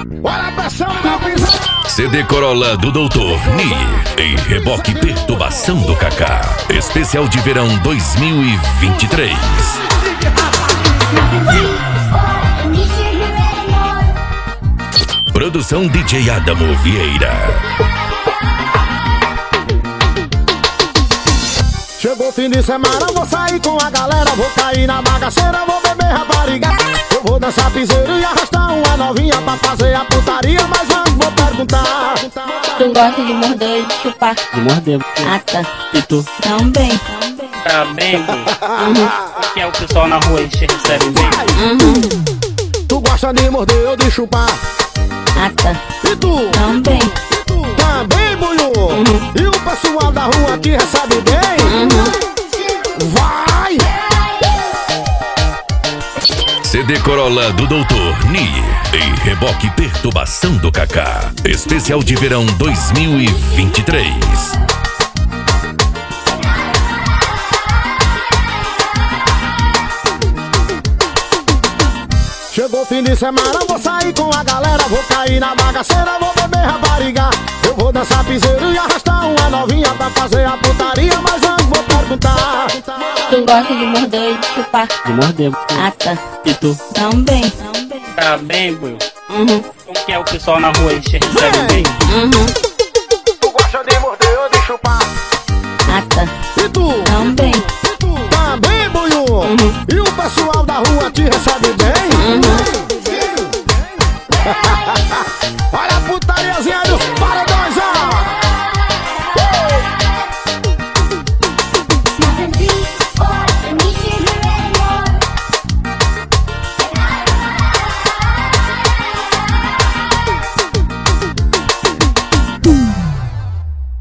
Olha a pressão no meu pisão. CD Corolla do Doutor Ni em reboque perturbação do Kaká. Especial de verão 2023. Produção DJ Adamo Vieira. Chegou o fim de semana, vou sair com a galera. Vou cair na bagaceira, vou beber rapariga. Eu vou dançar piseiro e arrastar uma novinha pra fazer a putaria. Mas antes vou perguntar: tu gosta de morder e de chupar? De morder. Ah, tá. E tu? Também. Tá bem, que é o pessoal na rua te recebe bem. Tu gosta de morder ou de chupar? Ah, tá. E tu? Também. Também, Buiu? E o pessoal da rua te recebe bem? Vai! CD Corolla do Doutor Ni em reboque perturbação do Kaká. Especial de verão 2023. Chegou o fim de semana, vou sair com a galera. Vou cair na bagaceira, vou beber rapariga. Eu vou dançar piseiro e arrastar uma novinha pra fazer a putaria. Mas antes vou perguntar: tu gosta de morder e de chupar? De morder. Ah, tá. E tu? Também. Tá bem, Buiu? Como que é o pessoal na rua te recebe bem? Tu gosta de morder ou de chupar? Ah, tá. E tu? Também. Também, Buiu? E o pessoal da rua te recebe bem?